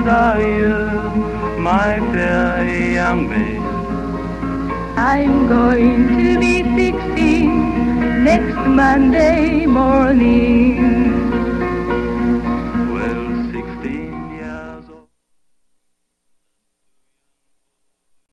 are you, my fair young maid? I'm going to be 16 next Monday morning.